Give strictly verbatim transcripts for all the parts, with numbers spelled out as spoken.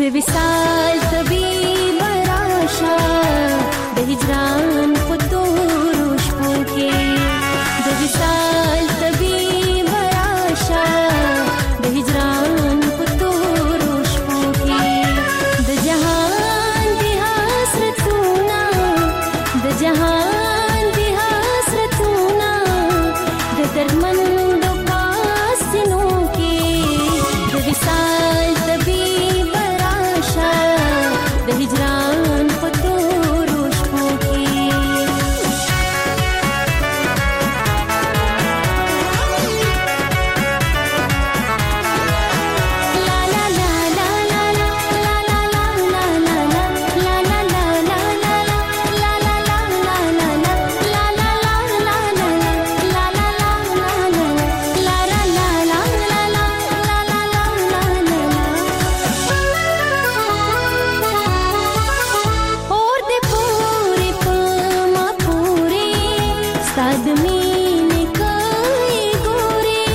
وصال طبیب راشه د هجران په تورو شپو کې د وصال طبیب راشه د هجران په تورو شپو کې د جهان دی حسرتونه د جهان دی حسرتونه د دردمندو پاسینو کې د وصال طبیب راشه د هجران په تورو شپو کې لا لا لا لا لا لا لا لا لا لا لا لا لا لا لا لا لا لا لا اور دې پورې په ما پورې ستا د مینې کوي ګورې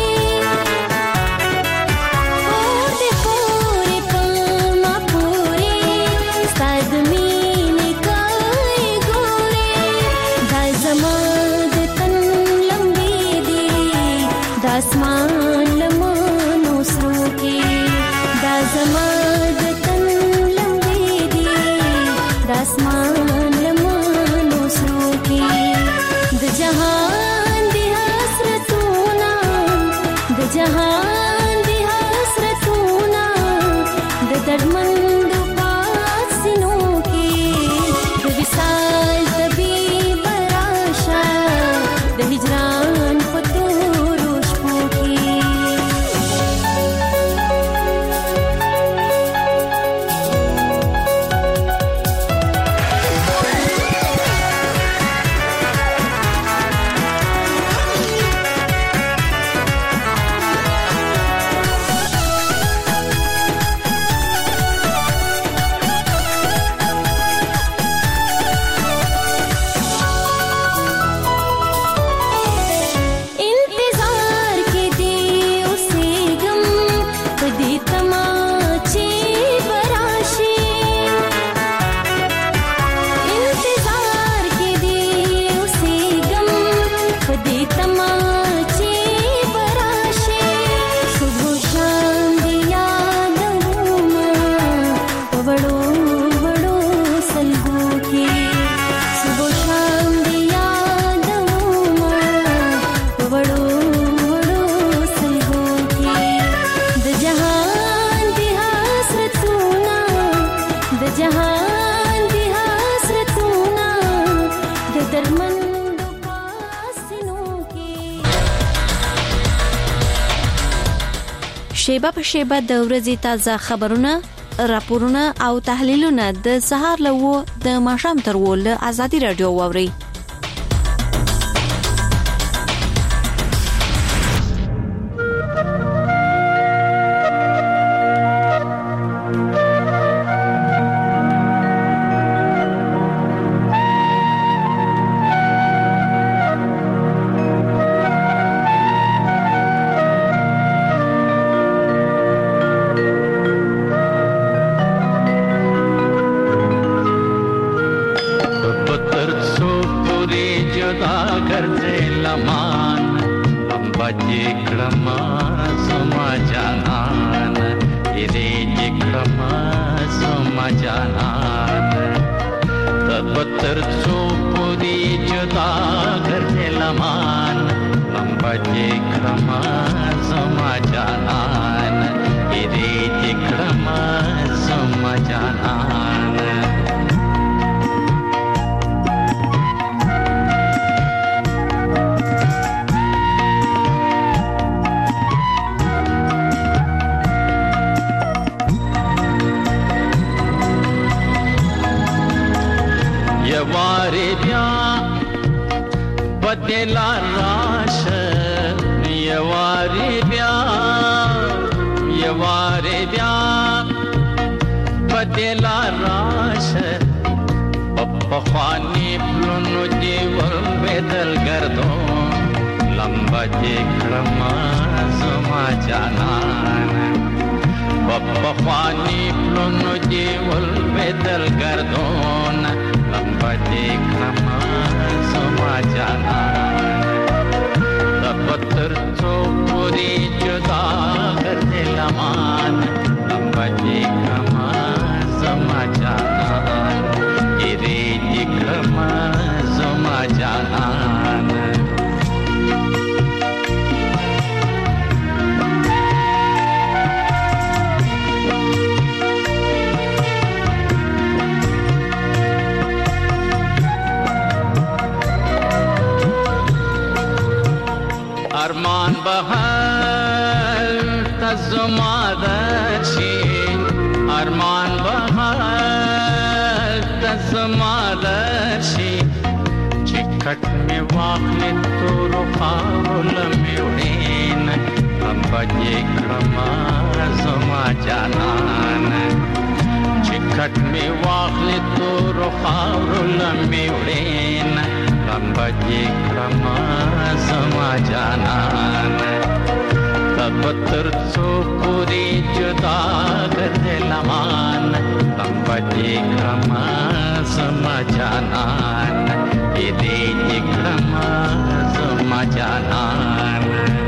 اور دې پورې په ما پورې ستا د مینې کوي ګورې دا زما د تن لمبې دي د اسمان لمنو سرو کې دا زما د تن لمبې دي د اسمان لمنو سرو کې د جهان دی حسرتونه د جهان دی حسرتونه د دردمندو پاسینو کې د وصال طبیب راشه د هجران په تورو شپو کې انتظار کې دی اوسېږم په دې تماچې براشي انتظار کې دی اوسېږم په دې تماچې براشي صبح و شام دې یادومه په وړو وړو سلګو کې صبح و شام دې یادومه په وړو وړو سلګو کې د جهان دی حسرتونه د جهان دی حسرتونه د دردمندو پاسینو کې شیبه په شیبه د ورځې تازه خبرونه، راپورونه او تحلیلونه د سهار له و د ماښام تر و له ازادي رادیو واورئ. पत्थर सो पूरे जुदा कर दे लमान लंबा जिक्रमा समा जानान इरे जिक्रमा समा जानान पत्थर सो पूरे जुदा कर दे लमान लंबा जिक्रमा समा जानान इरे जिक्रमा समा जानान यवारे ब्या बदला राश यवारे ब्या यवारे ब्या बदला राश पप्पखानी प्लुनु जीवन बेदल कर दो लंबा जिक्रमा समा जानान بخوانی پلونو دیول بدل گردون لمبا دیکھم زما جانان دفتر تو پوری جدا کرتے لمان لمبا دیکھم زما جانان گیری دیکھم زما جانان ارمان بهال تزمادشی ارمان بهال تزمادشی چکت می واخلی تو رو خاول میوڑین لمبا دیکھم زما جانان چکت می واخلی تو رو خاول میوڑین لمبا دیکھم زما جانان تبتر تو پوری جدا کر دے لمان لمبا دیکھم زما جانان یہ دیکھم زما جانان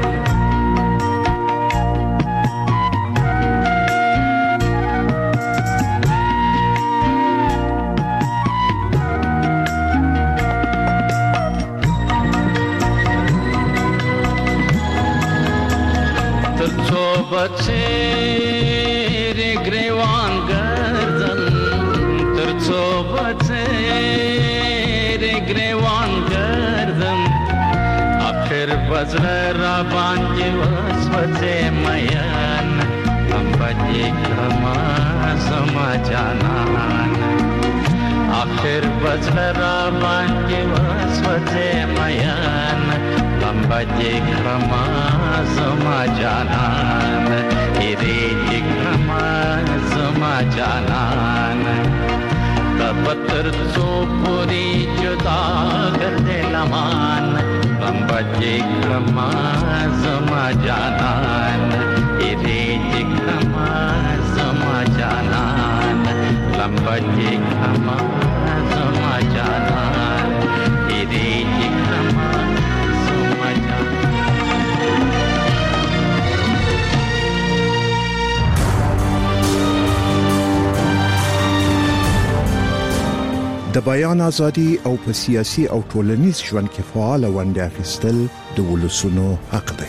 بچه گریوان گردن تر صحبت گریوان گردن آخر بزر را بانجی وسوت میان لمبا دیکھم زما جانان آخر بزر را بانجی وسوت میان لمبا دیکھم زما جانان ہیرے دیکھم زما جانان تبتر تو پوری جدا کر دے لمان لمبا دیکھم زما جانان ہیرے دیکھم زما جانان لمبا دیکھم زما جانان ہیرے دیکھم د بیان ازادي او په سیاسي او ټولنیز ژوند کې فعال ونډه اخیستل د ولسونو حق دی.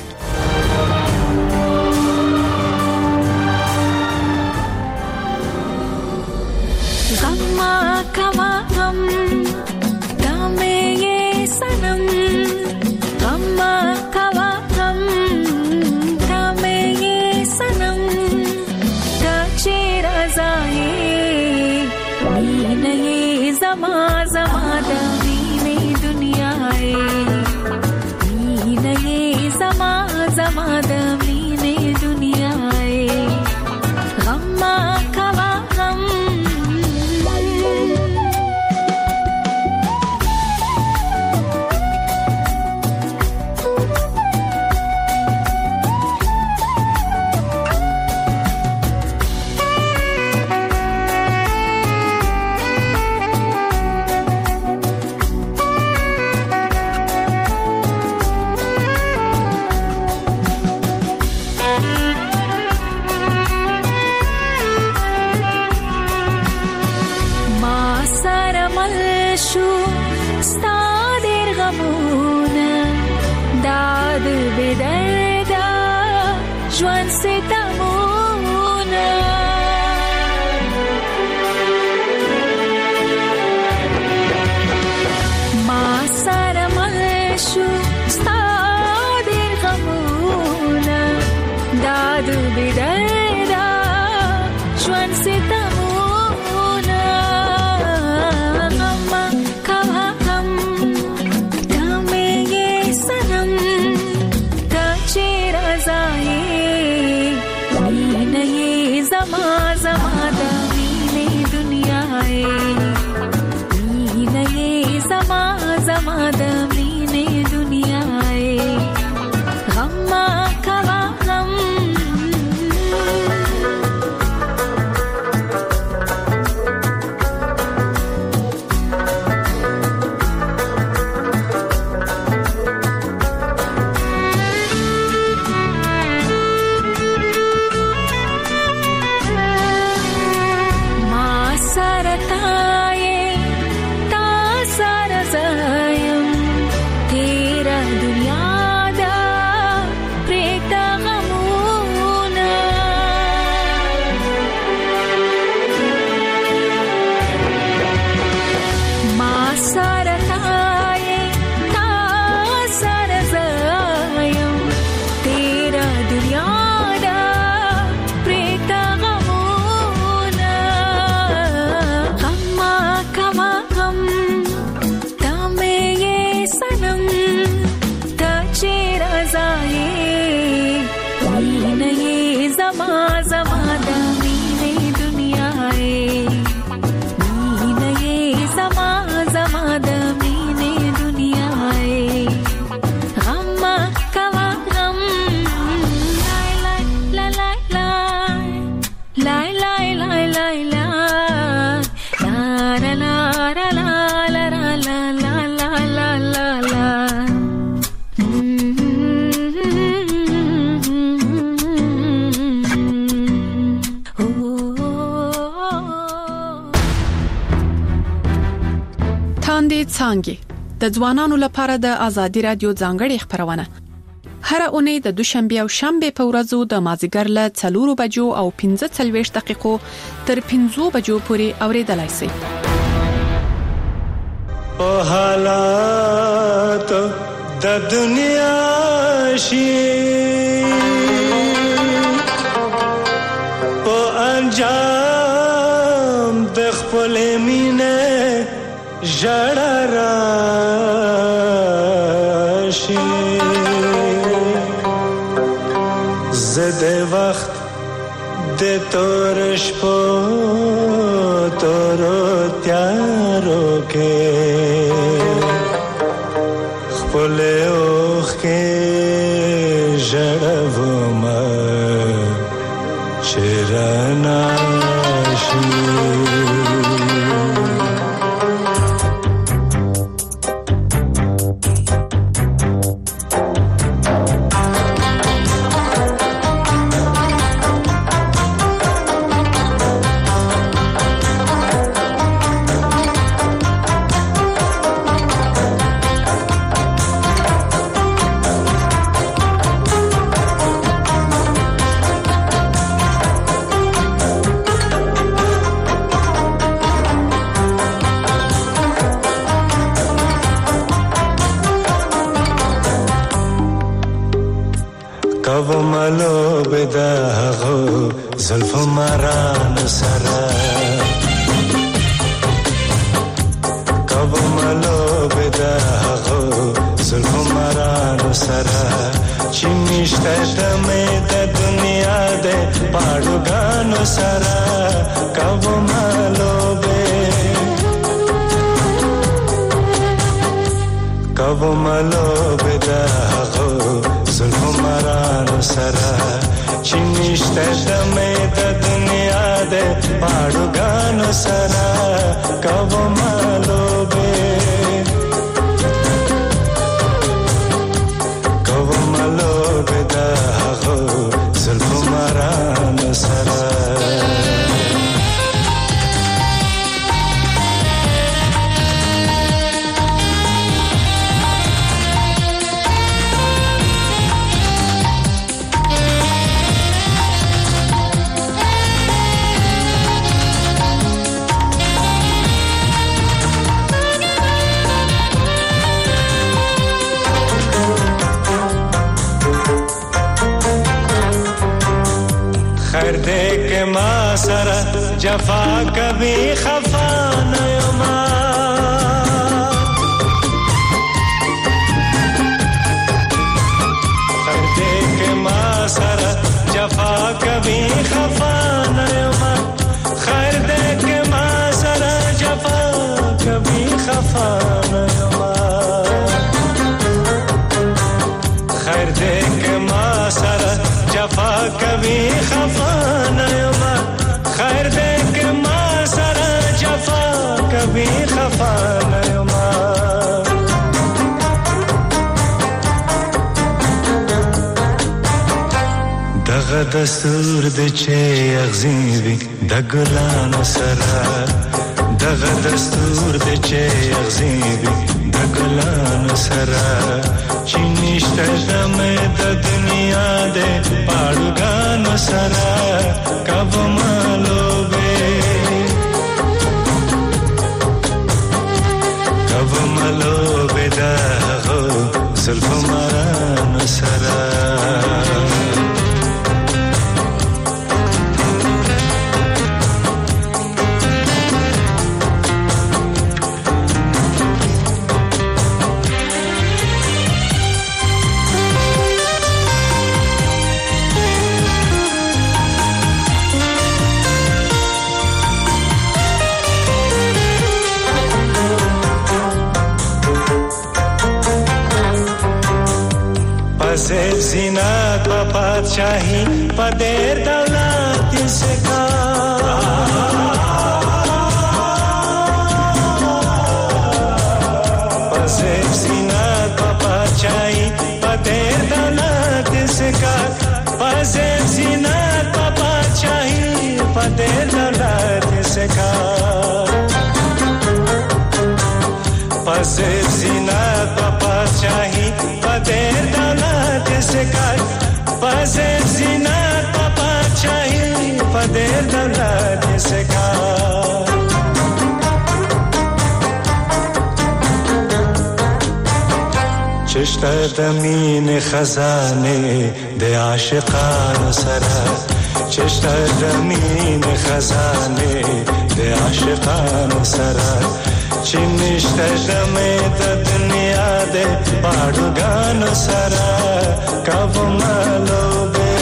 غما کوا غم دامه یہ سنم غما کوا غم دامه یہ سنم دچے رضائے نی زما زما دمینه دنیاي مینه زما زما دمینه دنیاي غما کوا غم جوان ستمونا ما سره مشو ستادر غمونا داد بدردا جوان ستمونا غما کوا غم دامه یہ سنم دچے رضائے زما زما دمینه دنیاي مینه زما زما دمینه دنیاي غما کوا غم څانګې د ځوانانو لپاره د ازادي رادیو ځانګړي خبرونه هر اونۍ د دوشنبه او شنبه په ورځو د مازیګر له څلور بجو او پنځه څلوېښت دقیقو تر پنځه بجو پورې اوریدلای شئ. په حالات د دنیا شي په انجام د خپل مینه ژړا راشي زده وخت د تور شپو تور تیارو کې خپل اوخ کې ژړوم چرنا شي کبو ملو بداغو زلف مران سرا کبو ملو بداغو زلف مران سرا چمیشته دمه د دنیا ده پاڑو گانو سرا کبو ملو به کبو ملو بداغو زلف مران سرا چمیشته دمه د دنیا ده پاڑو گانو سرا کبو مالو به کبو مالو به دا هغو زلف مران سرا خیر دے کے ما سرا جفا کبھی خفا نیما خیر دے کے ما سرا جفا کبھی خفا نیما خیر دے کے ما سرا جفا کبھی خفا نیما خیر دے کے ما سرا جفا کبھی خفا نیما خیر دے کے ما سرا جفا کبھی خفا نیما دغه دستور د چه اغزیوی د ګلانو سره دغه دستور د چه اغزیوی د ګلانو سره چینشته دمه د دنیا ده پاړو ګانو سره کب مالو به کب مالو به دا غو زلف مران سره زینت و پادشاہی پدر دولت سے کا پسر زینت و پادشاہی پدر دولت سے کا پسر زینت و پادشاہی پدر دولت سے کا پزیر زینت و پادشاهی پدر دولت سکار پزیر زینت و پادشاهی پدر دولت سکار چشت دمین خزانه د عاشقانو سره چشت دمین خزانه د عاشقانو سره چې نشته دمه د دنیا د باډوګانو سره کاومالو به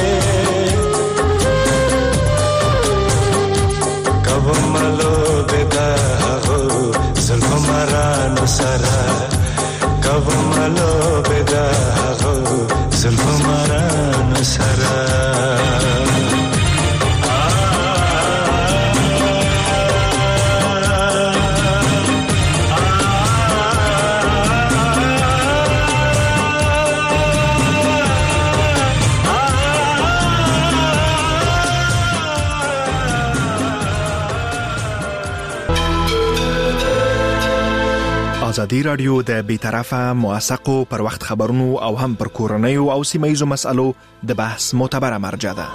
کاومالو به دا هغه زلف مرانو سره کاومالو به دا هغه زلف مرانو سره ازادي رادیو د بیطرفه موثقو پر وخت خبرونو او هم پر کورنیو او سیمه‌ییزو مسالو د بحث معتبره مرجع ده.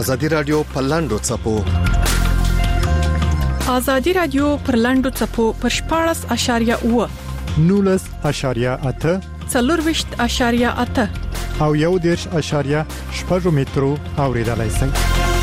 ازادي رادیو پلاندو چپو ازادي رادیو پرلاندو چپو پښپارس اشاریه و نولس اشاریه اته څلورويشت اشاریه اته او یو دیرش اشاریه شپږ مترو اوریدلای شئ.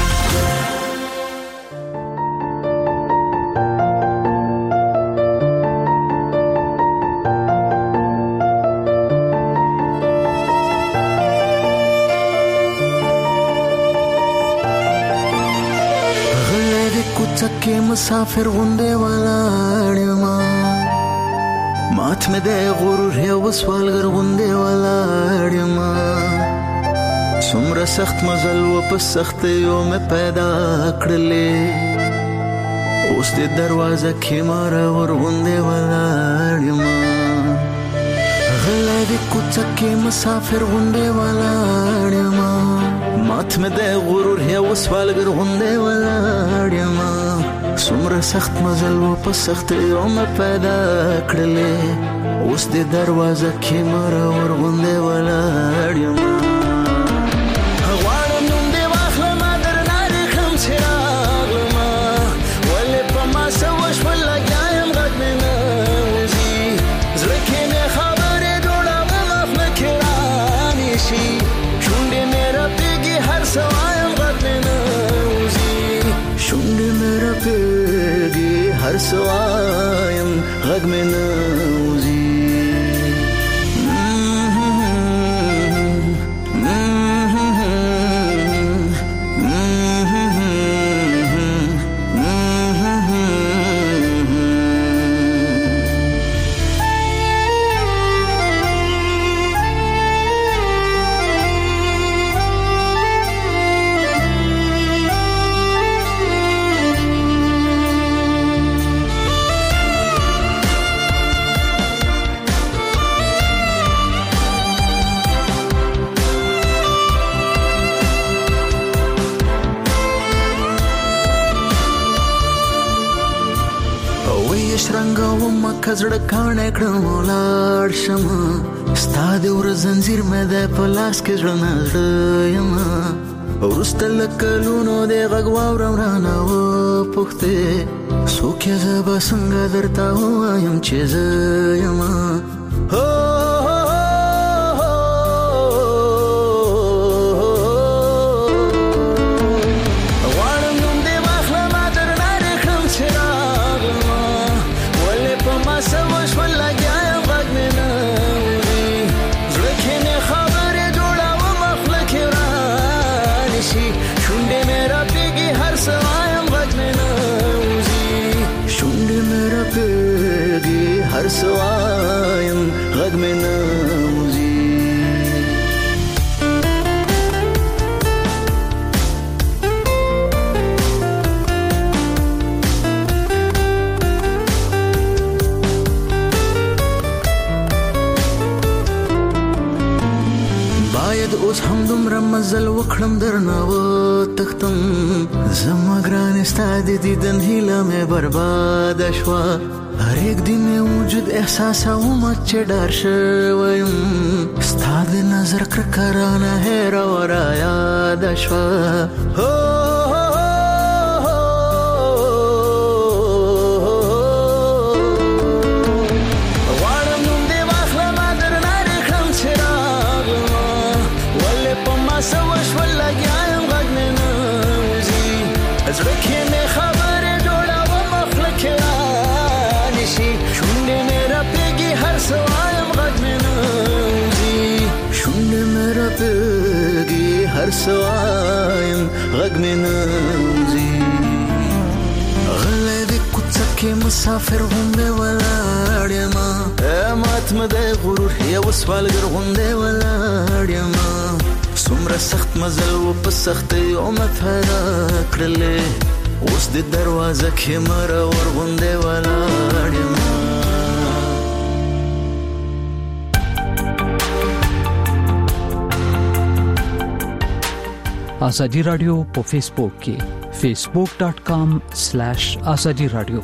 مسافر غنده ولاړما مات مې د غرور یو وسوالګر غنده ولاړما څومره سخت مزل و په سخت یو مې پیدا کړلې اوس د دروازه کې مار ور غنده ولاړما غلا د کوڅه کې مسافر غنده ولاړما مات مې د غرور یو وسوالګر غنده ولاړما څومره سخت مزل و په سخت یو مې پیدا کړلې اوس د دروازه کې مار ور غونډه ولاړ یم غواړم نوم دې واخلم درنه رخم چې راغلم ولې په ما څه وشول لګیا یم غږ مې نه وځي زړه کې مې خبرې جوړوم اف نه کې رانیشي شونډې مې رپېږي هر څه وایم غږ مې نه وځي شونډې مې رپېږي هر څه وایم غږ مې نه وځي کزړه کانه کړم لاړ شم ستاد ور زنجیر مې د پلاس کې ژوند یم ورسته لکلونو د غږ واورم رانه و پخته سوکه زب څنګه درته وایم چې زم هو هر سوایم غږ مې نه وځي باید اوس هم دومره مزل وکړم درنه وتښتم زما ګرانې ستا د دیدن هیله مې برباده شوه هر یک دی می وجود احساس اومد چې ډار شویم ستا د نظر کرکرانه هیره ورا یاد شوه غواړم نوم دې واخلم درنه رخم چې راغلم ولې په ما څه وشول لګیا یم غږ مې نه وځي زړه کې مې خبرې جوړوم خوله کې شونډې مې رپېږي هر څه وایم غږ مې نه وځي شونډې مې رپېږي هر څه وایم غږ مې نه وځي غلی د کوڅه کې مسافر غوندې ولاړ یمه مات مې د غرور یو سوالګر غوندې ولاړ یمه څومره سخت مزل و په سختیو مې پیدا کړلې اوس د دروازه کې مار ور غوندې ولاړ یمه ازادي رادیو په فیسبوک کې facebook dot com slash azadi radio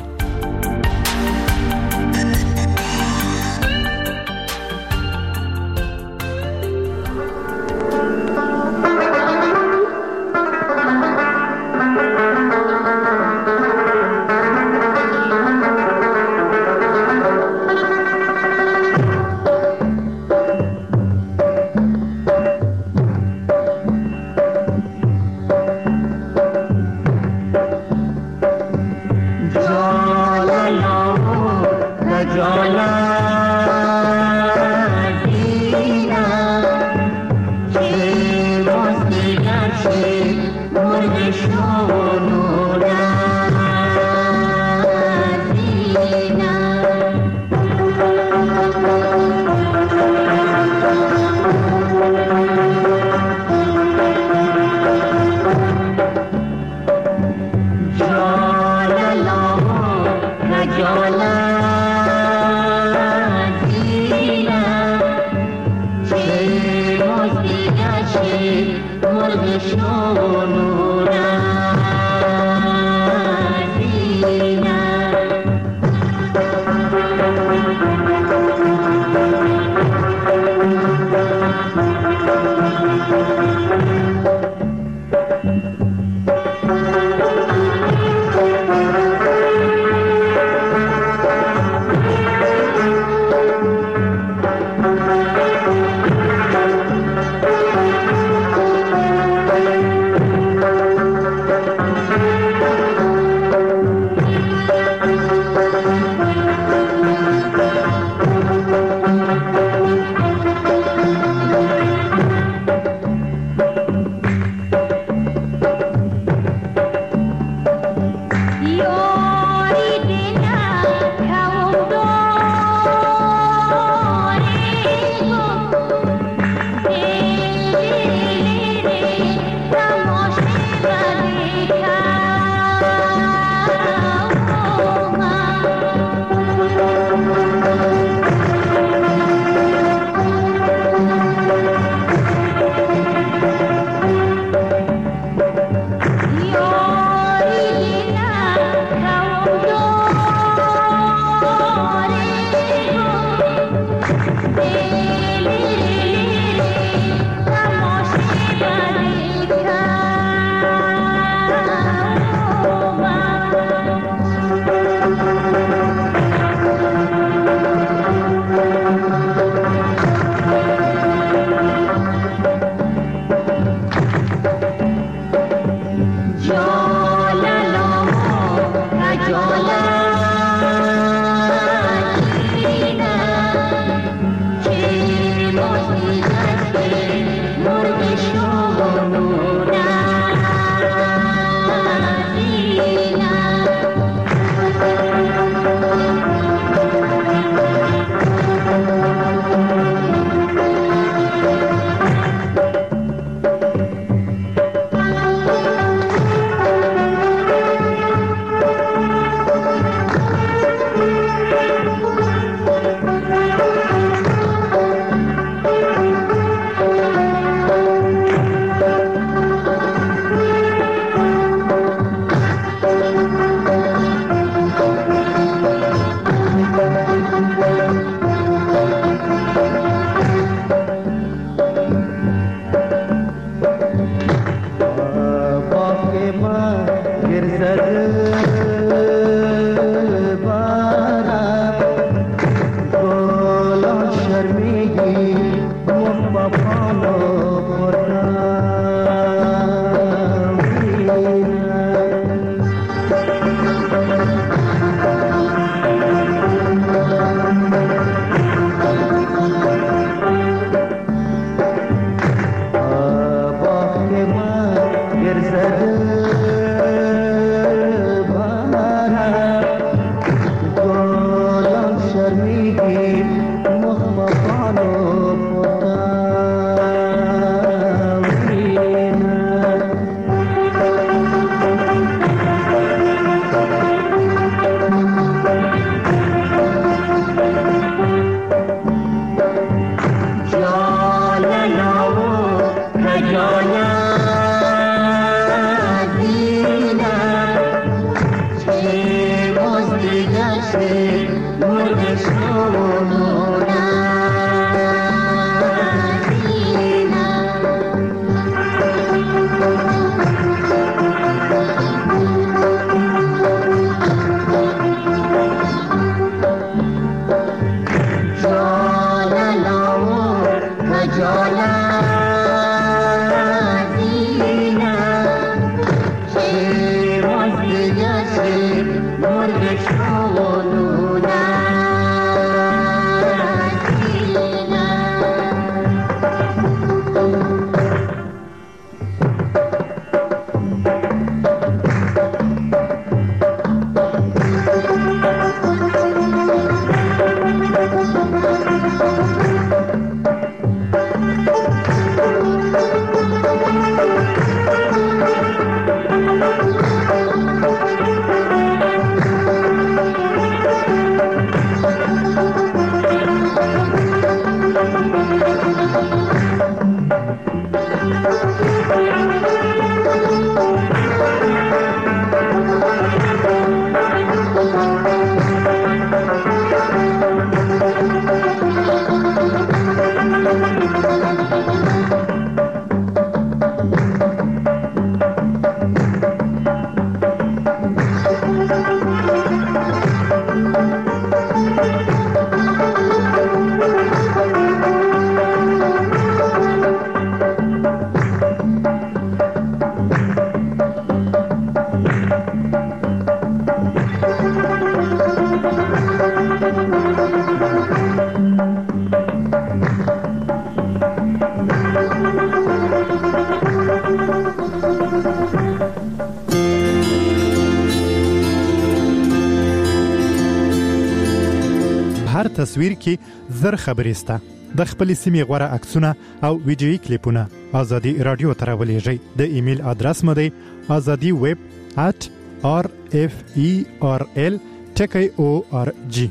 هر تصویر کې زر خبرې سته. د خپل سیمې غوره عکسونه او ویډیويي کلیپونه آزادي رادیو ته راولېږئ. د ایمیل ادرس مو دی azadi web at r f e r l ټکی او ار جی.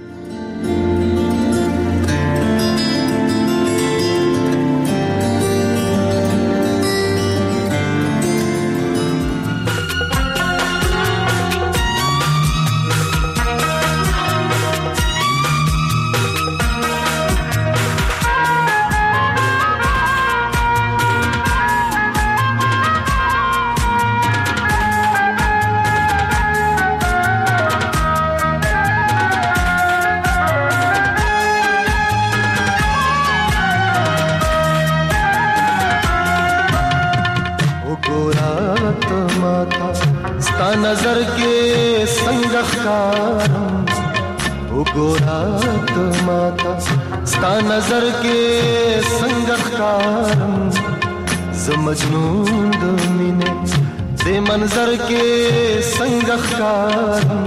नजर के संग ख्कारम उगोरात माता स्ता नजर के संग ख्कारम ज मजनून द मीने दे मंजर के संग ख्कारम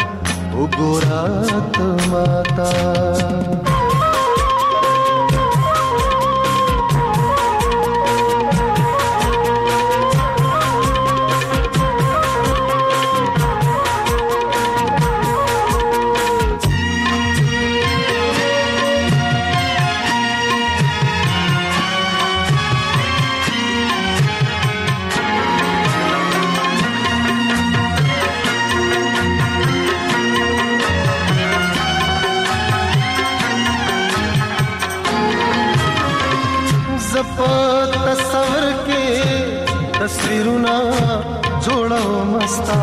उगोरात माता. تصور के तस्वीरुना जोड़ो मस्ता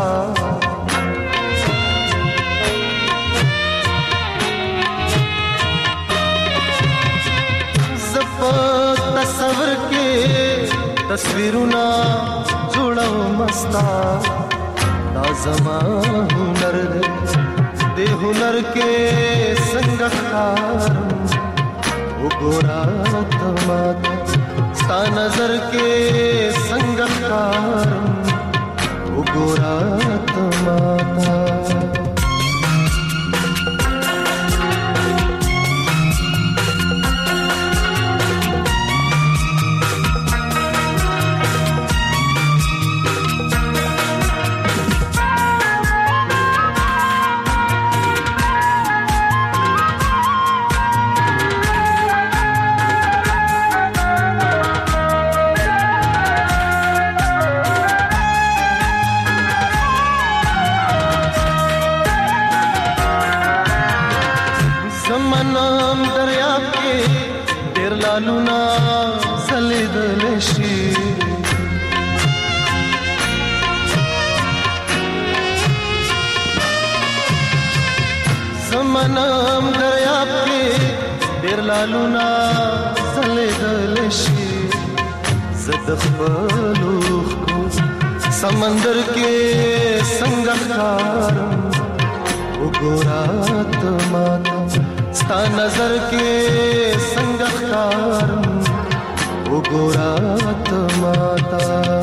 ज़फ़ तस्वर के तस्वीरुना जोड़ो मस्ता लाज़मा हुनर दे हुनर के संग ख़ारम उगोरात माता स्ता नजर के संग ख़ारम उगोरात माता. زمانم دریاب کې ډېر لالونه ځلېدلی شي زمانم دریاب کې ډېر لالونه ځلېدلی شي زه د خپلو اوښکو سمندر کې څنګه ښکارم उगोरात माता स्ता नजर के संग ख़ारम उगोरात माता.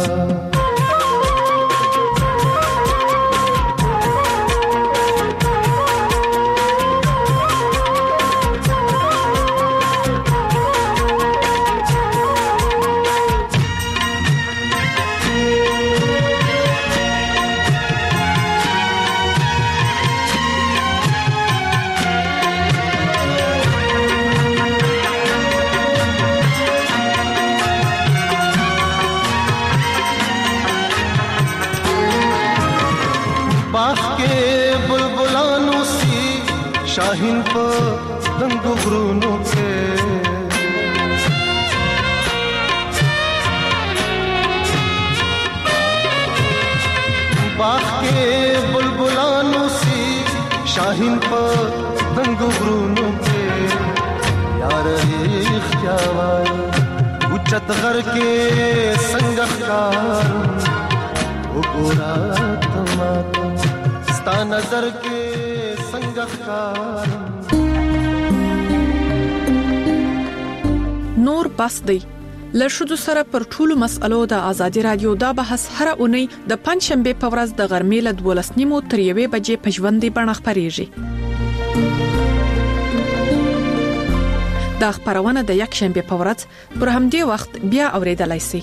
बाग के बुलबुलानों सी शाहीन पर दंग घुरूनों के बाग के बुलबुलानों सी शाहीन पर दंग घुरूनों के यार एक क्या वाई उच्चत घर के संग ख़ारम उगोरात माता स्ता नजर के संग ख़ारम. نور بس دی لښودو سره پر ټولو مسالو د ازادي رادیو دا بحث هر اونۍ د پنځشنبه په ورځ د غرمې له دولس نیمو تر یوې بجې په ژوندۍ بڼه خپرېږي. دا خبرونه د یک شنبه په ورځ پر همدې وخت بیا اوریدلای شئ.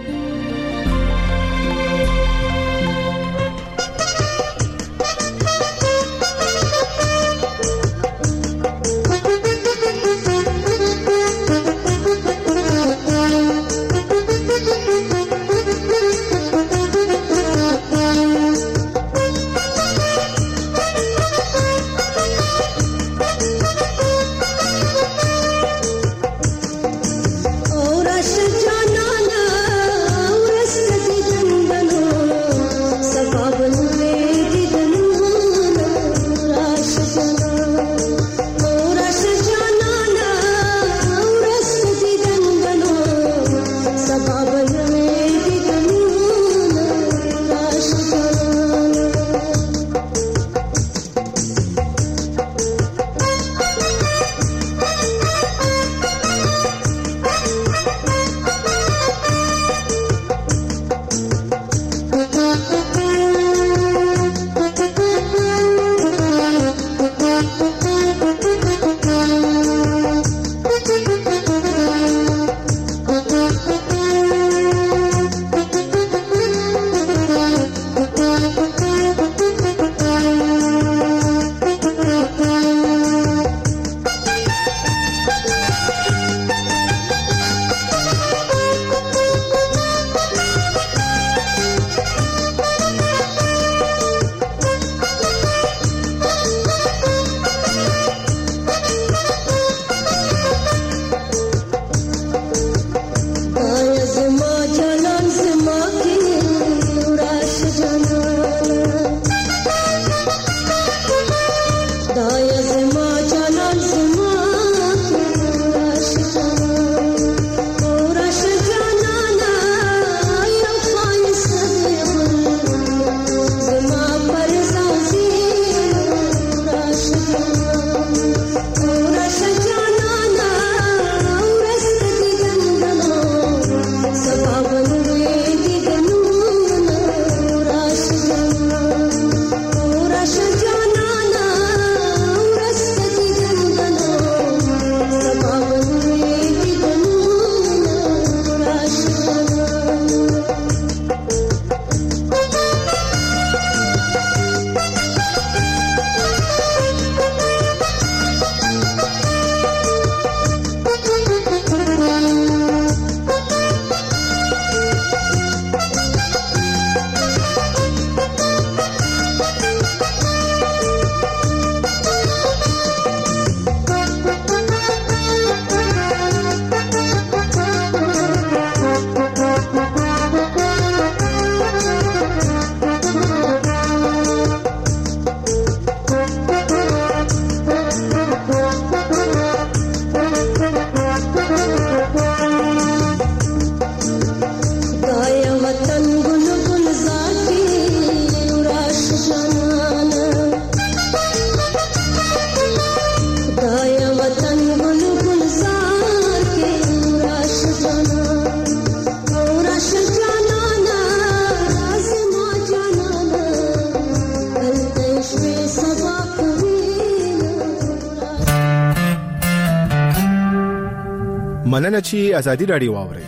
مننه چې ازادي رادیو واوري.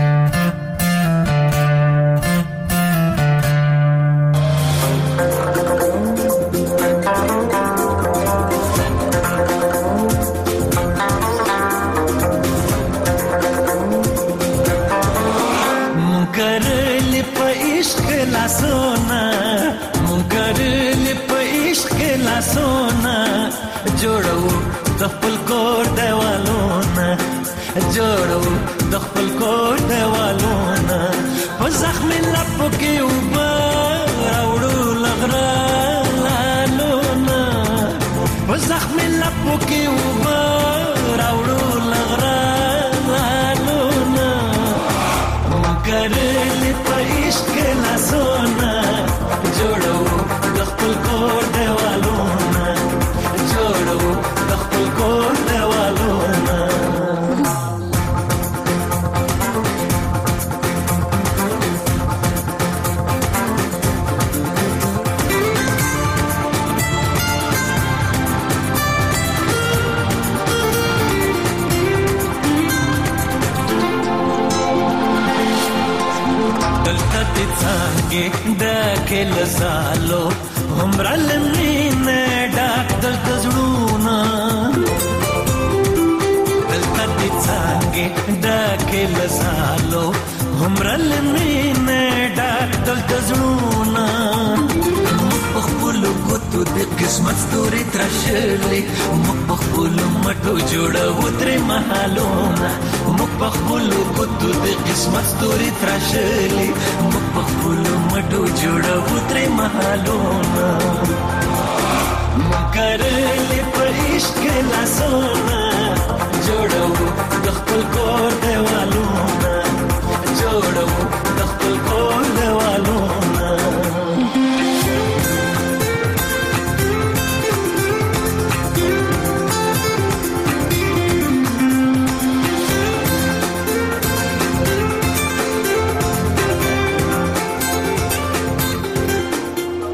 मुकरल पे इश्क ला सोना मुकरल पे इश्क ला सोना जोड़ो दफल कोर देवालोना जोड़ो दफल कोर देवालोना वो जख्म लप के ऊपर औड़ो लगरा लालोना वो जख्म लप के ऊपर औड़ो लगरा लालोना मुकरल पे इश्क ला सोना जोड़ो दफल कोर देवालोना जोड़ो दफल कोर देवालोना همرا لمینه ډاک دلته زړونه دلته دې څانګې ډاکې له سالو همرا لمینه ډاک دلته زړونه په خپلو ګوتو د قسمت ستوري تراشلې موږ په خپلو مټو جوړوو ترې مهالونه موږ په خپلو ګوتو د قسمت ستوري تراشلې موږ په خپلو مټو جوړوو ترې مهالونه موږ کرلې په عشق لاسونه جوړوو د خپل کور